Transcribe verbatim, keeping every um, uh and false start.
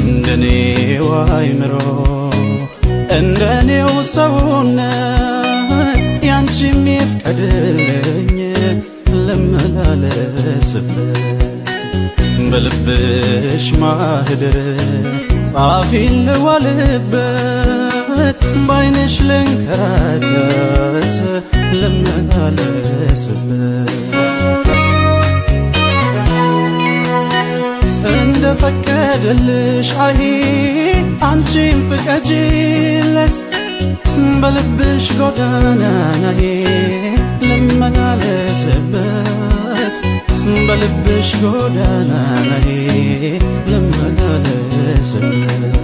እንደኔው አይምሮ እንደኔው ሰውነት ያንቺም ይፍቀድልኝ ልመላለስበት በልብሽ ማህደር ጻፊ ልዋልበት ባይንሽ ልንከራተት ልመላለስበት እንደፈቀደልሽ አይ አንቺም ፍቀጂለት በልብሽ ጎዳና ናይ ልመላለስበት በልብሽ ጎዳና ናይ ልመላለስበት